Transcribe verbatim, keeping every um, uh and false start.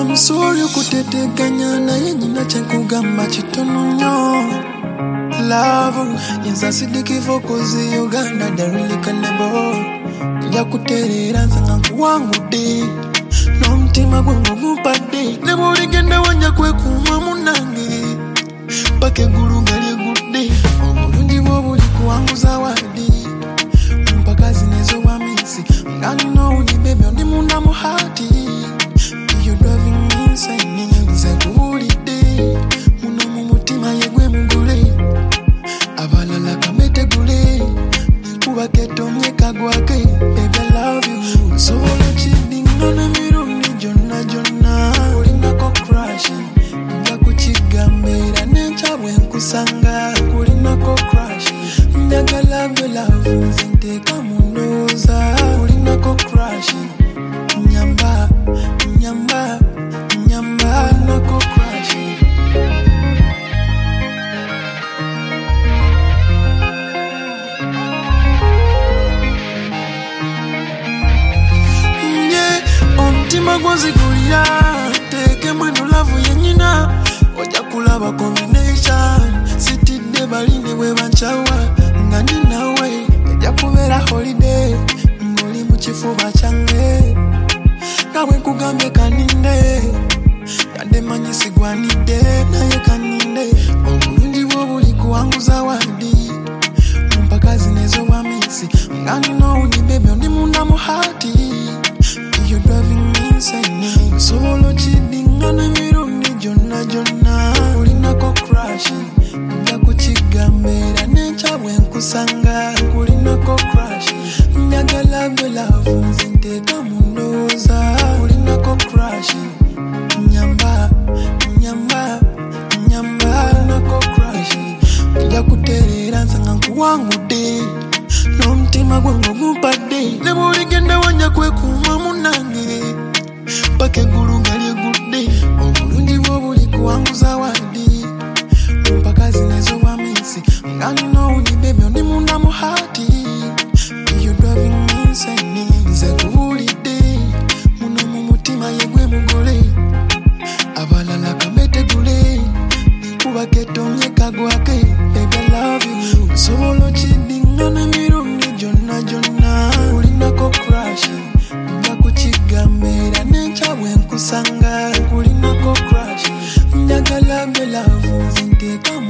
sorry kuteteganya na yenye na chenkugamba chitono nyo. Love yenza sidiki fokozi Uganda darili kanebo. Ya kuterera zanga wangu de. No mtima gwangu mupade. Nebo ligenda wanja kwe kuma munange. Pake guru gali gude. Omulundi wobuli kuwangu zawadi. Mpaka zinezo wa misi. Ngani no uni baby ondi muna muhati. You driving me insane. Nze kuhulide. Muno mumutima yegwe mugule. Abalala kamete gule. Kuba ketonye kagwake. Baby I love you. Solo chidi ngana miruni jona jona. Kulina ko crash. Nga kuchigambira nencha wenkusanga. Kulina ko crash. Ndagala gwe love nzinte kamundoza. Kulina ko crash. Nyamba, nyamba, nyamba nako crash. Omtima gwozigulira teke mweno lavu yenyina oja kulaba combination sitidde baline bwe banchawa nga ndi nawe ejja kubeera holiday ng'oli mu kifuba kyange nawe nkugambye kaninde yadde manyi sigwanidde naye kaninde obulungi bw'obuli kuwanguza wadi mpaka zinezo wa misi nga nino uni baby ondi munda muhati. You driving me insane. Solo chiding on a mirror, jona jona. Kulina ko crash. Nga kuchigambira nencha wenkusanga. Kulina ko crash. Nyagala gwe love nzinte kamundoza. Kulina ko crash. Nyamba, nyamba, nyamba nako crash. Nja kuterera nsanga nkuwangu de. No mtima gwangu mupade. Nebo ligenda wanja kwe kuma munange. Pake gulu gali gude. Obulungi bw'obuli kuwanguza wadi. Mpaka zinezo wa misi. Ngani no uni baby ondi munda muhati. You driving me insane. Nze kuhulide. Muno mumutima yegwe mugole. Abalala kamete gule. Kuba ketonye kagwake. Baby I love you. Solo chidi ngana miruni jona jona. Kulina ko crash. Nga kuchigambira nencha wenkusanga. Kulina ko crash. Nyagala gwe love nzinte kamu.